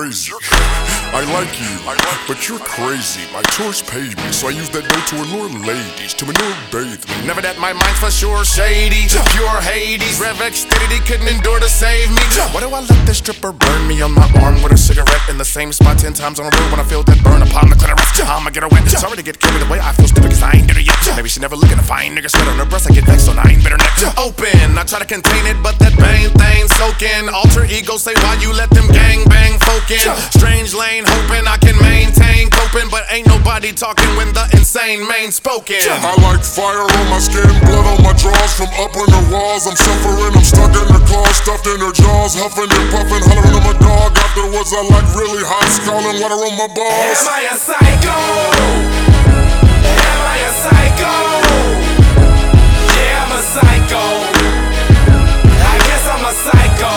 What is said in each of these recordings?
crazy. I like you, but you're crazy. My chores paid me, so I use that dough to allure ladies, to manure bathe me. Never that my mind's for sure shady, pure Hades. Rev Xfinity couldn't endure to save me. Why do I let this stripper burn me on my arm with a cigarette in the same spot 10 times on a road when I feel that burn upon the clitoris? I'ma get her wet. Sorry to get carried away, I feel stupid cause I ain't get her yet. Maybe she never looking to find niggas sweat on her breast. I get vexed, so I ain't better neck open. I try to contain it, but that bang thing soaking. Alter ego say why you let them gang bang folk in. Strange lane hoping I can maintain coping, but ain't nobody talking when the insane main spoken. I like fire on my skin, blood on my drawers from up on the walls. I'm suffering, I'm stuck in her claws, stuffed in her jaws, huffing and puffing, hollering at my dog. Afterwards I like really hot, scalding water on my balls. Am I a psycho? Am I a psycho? Yeah, I'm a psycho. I guess I'm a psycho.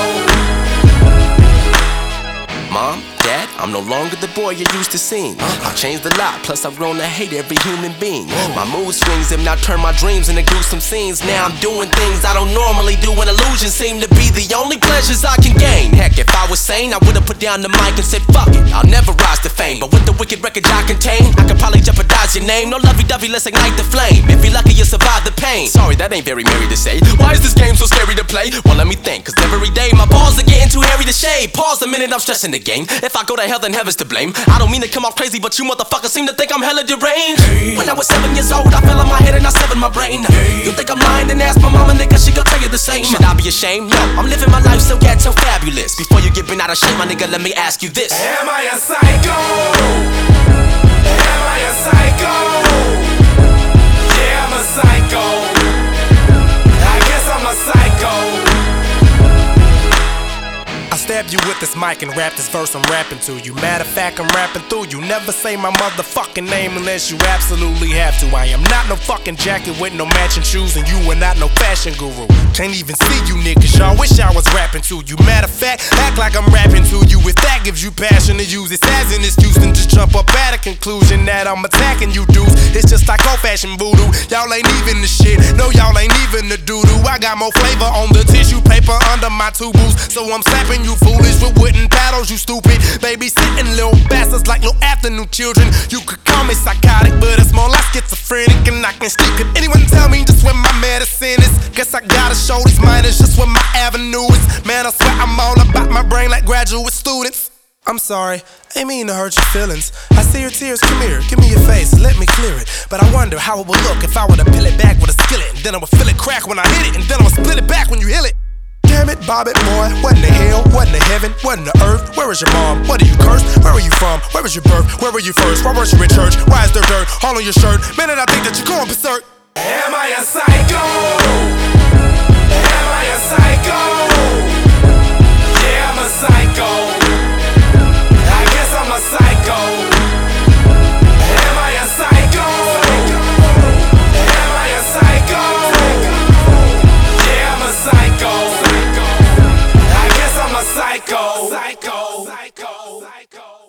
Mom, Dad, I'm no longer the boy you used to seeing. I've changed a lot, plus I've grown to hate every human being. My mood swings have now turned my dreams into gruesome scenes. Now I'm doing things I don't normally do, and illusions seem to be the only pleasures I can gain. Heck, if I was sane, I would've put down the mic and said, fuck it, I'll never rise to fame. But with the wicked record I contain, I could probably jeopardize your name. No lovey-dovey, let's ignite the flame. If you're lucky, you survive the pain. Sorry, that ain't very merry to say. Why is this game so scary to play? Well, let me think, cause every day my balls are getting too hairy to shave. Pause a minute, I'm stressing the game. If I go to hell, then heaven's to blame. I don't mean to come off crazy, but you motherfuckers seem to think I'm hella deranged. When I was 7 years old, I fell on my head and I severed my brain. You think I'm lying? Then ask my mama, nigga, she gon' tell you the same. Should I be ashamed? No, I'm living my life so ghetto fabulous. Before you get bent out of shape, my nigga, let me ask you this. Am I a psycho? Am I a psycho? Yeah, I'm a psycho. I guess I'm a psycho. I stab you with this mic and rap this verse I'm rapping to you. Matter of fact, I'm rapping through you. Never say my motherfucking name unless you absolutely have to. I am not no fucking jacket with no matching shoes, and you are not no fashion guru. Can't even see you niggas, y'all wish I was rapping to you. Matter of fact, act like I'm rapping to you. If that gives you passion to use it as an excuse, then just jump up at a conclusion that I'm attacking you dudes. It's just like old-fashioned voodoo. Y'all ain't even the shit, no y'all ain't even the doo-doo. I got more flavor on the tissue paper under my tubules, so I'm slapping you foolish with wooden paddles, you stupid. Babysitting little bastards like no afternoon children. You could call me psychotic, but it's more like schizophrenic, and I can sleep. Could anyone tell me just where my medicine is? Guess I gotta show these minors just where my avenue is. Man, I swear I'm all about my brain like graduate students. I'm sorry, I ain't mean to hurt your feelings. I see your tears, come here, give me your face, let me clear it. But I wonder how it would look if I were to peel it back with a skillet, and then I would feel it crack when I hit it, and then I would split it back when you heal it. Damn it, Bob it, boy. What in the hell? What in the heaven? What in the earth? Where is your mom? What are you cursed? Where are you from? Where was your birth? Where were you first? Why weren't you in church? Why is there dirt all on your shirt? Man, and I think that you're going berserk. Am I a psycho? Am I a psycho? Yeah, I'm a psycho. I guess I'm a psycho. Am I a psycho? Am I a psycho? Yeah, I'm a psycho. I guess I'm a psycho.